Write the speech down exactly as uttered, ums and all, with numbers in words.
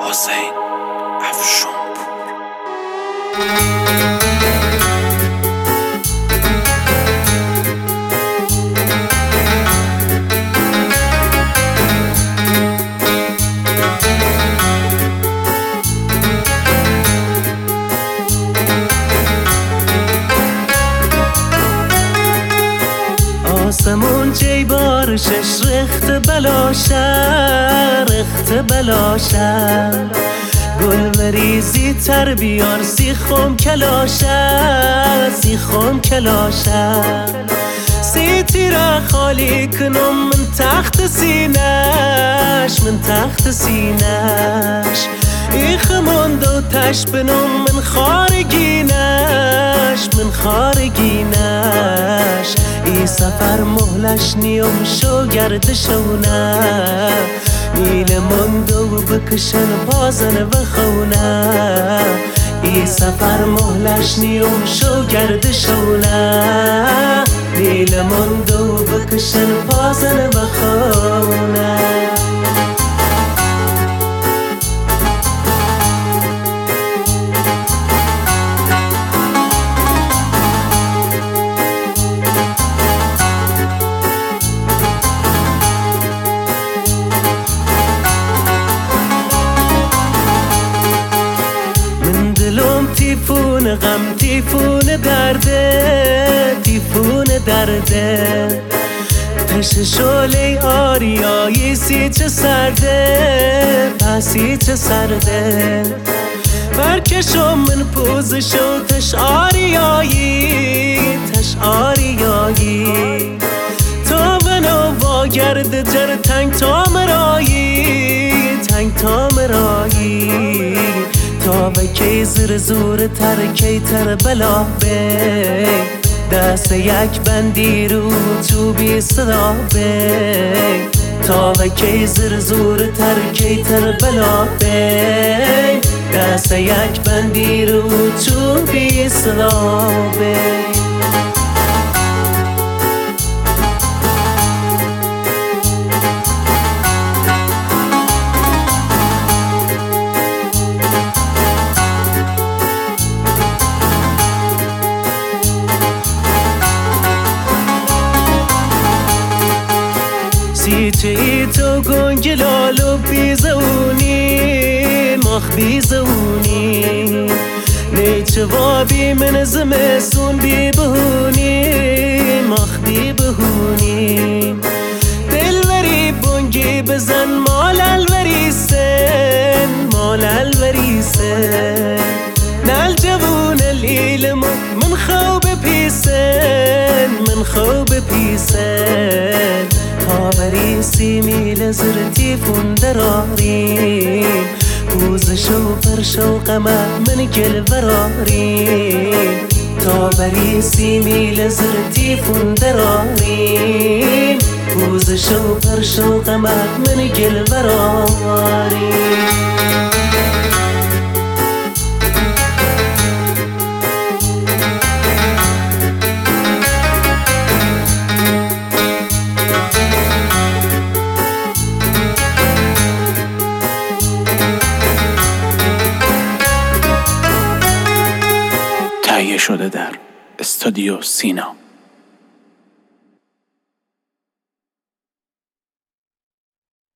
حسین افشونپور. آسمون جیبارشش رخت بلاشر رخت بلاشر گل بریزی تر بیار سیخم کلاشر سیخم کلاشر سی تیره خالی کنم من تخت سینش من تخت سینش ایخ مند و تش بنم من خارگینش من خارگینش ای سفر مهلش نیم شو گردشونه نیل مندو بکشن بازن بخونه ای سفر مهلش نیم شو گردشونه نیل مندو بکشن بازن بخونه. تیفون غم تیفون درده تیفون درده تش شعله آریایی سی چه سرده پسی چه سرده برکشم من پوزشو تش آریایی تش آریایی تا بنو واگرد جر تنگ تا مرایی تنگ تا مرایی تا به کی زر زور تر کی تر بلا به دست یک بندی رو چوبی صدا به تا به کی زر زور تر کی تر بلا به دست یک بندی رو چوبی صدا به. سیچه ای تو گنگلالو بیزونی مخ بیزونی نیچه وابی من زمستون بی بهونی مخ بی بهونی دلوری بونگی بزن مال الوریسن مال الوریسن نال جوون العلم من خوب پیسن من خوب پیسن تا بریسی میل زر تیفون دراریم پوزشو پرشو قمه من گل براریم تا بریسی میل زر تیفون دراریم پوزشو پرشو قمه من گل براریم. تهیه شده در استودیو سینا.